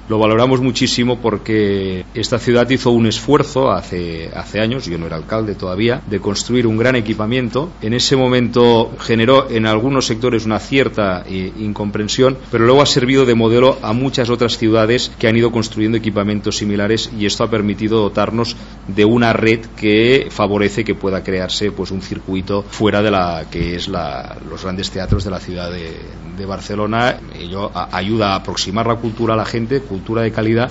Lo valoramos muchísimo porque esta ciudad hizo un esfuerzo hace años, yo no era alcalde todavía, de construir un gran equipamiento. En ese momento generó en algunos sectores una cierta incomprensión, pero luego ha servido de modelo a muchas otras ciudades que han ido construyendo equipamientos similares, y esto ha permitido dotarnos de una red que favorece que pueda crearse pues un circuito fuera de la que es los grandes teatros de la ciudad de Barcelona. Ello ayuda a aproximar la cultura a la gente, cultura de calidad,